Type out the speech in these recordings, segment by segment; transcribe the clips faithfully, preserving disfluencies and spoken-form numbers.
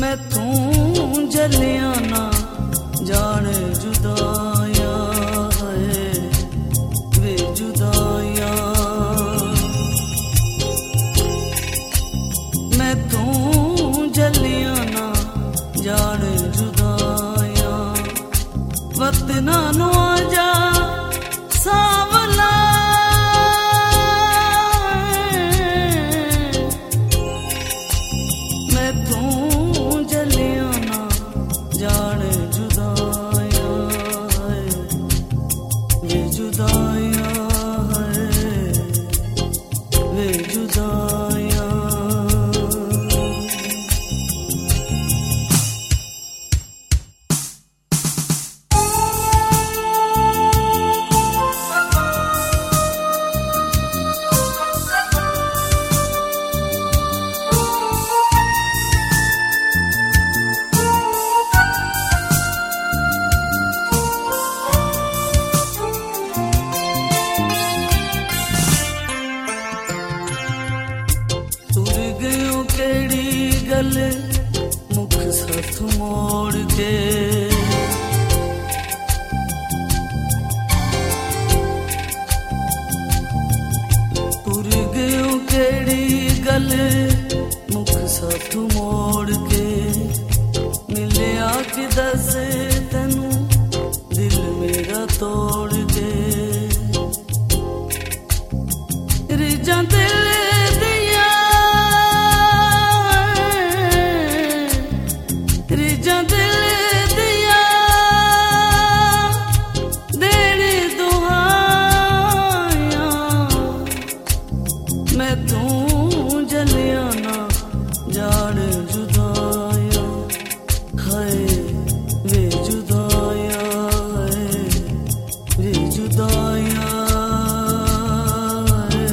मैं तू जलिया ना जाने जुदाया है वे जुदाया। मैं तू जलिया ना जाने जुदाया। वतना नु आजा सावला मैं तू जलिया ना जाने जुदाया है वे जुदाया है वे जुदाया। केड़ी गल मुख साथ मोड़ के तुर गयो केड़ी गल मुख साथ मोड़ के। मिले आके दस तेनू दिल मेरा तोड़ के। रिजा दिल रिजा दिल दिया देने दुआया। मैं तू जलिया ना जाने जुदाया है वे जुदाया है वे जुदाया है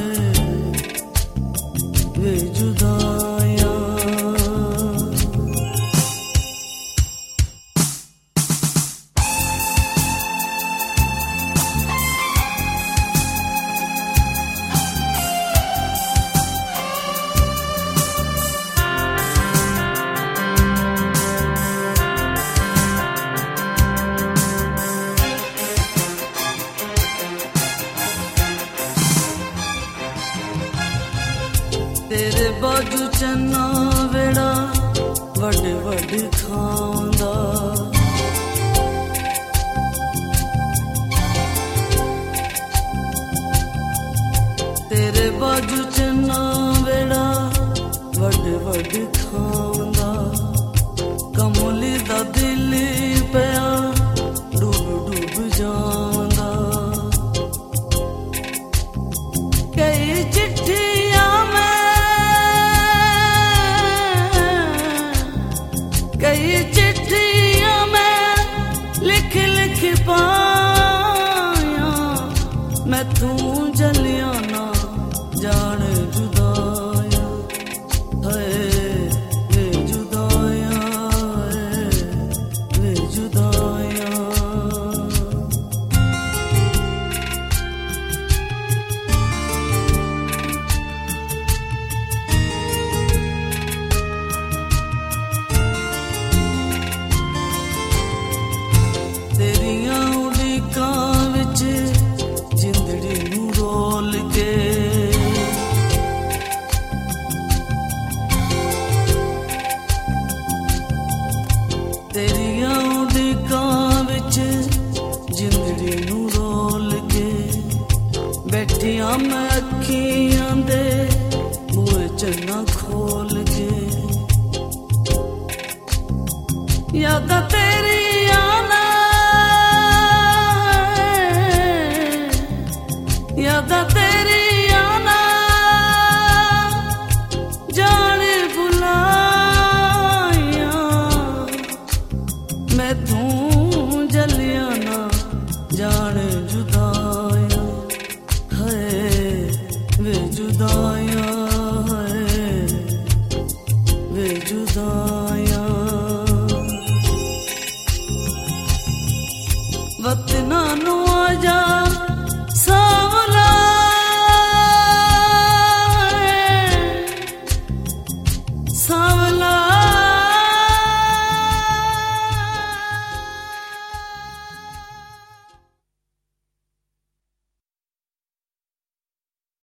वे जुदाया। तेरे बाजू चन्ना वेड़ा वड्डे वड्डे खांदा। तेरे बाजू चन्ना वेड़ा वड्डे वड्डे खांदा। कमली दा दिल पिया डूब डूब जांदा। कई चिट्ठियां कई चिट्ठियां मैं लिख लिख पाया। मैं तू जलिया ना जाने जुदाया है वे जुदाया है वे जुदाया। तेरियां उड़ीकां विच जिंदड़ी नू रोल के। तेरियां उड़ीकां विच जिंदड़ी नू रोल के। बैठियां मैं अखियां दे बूहे चन्ना खोल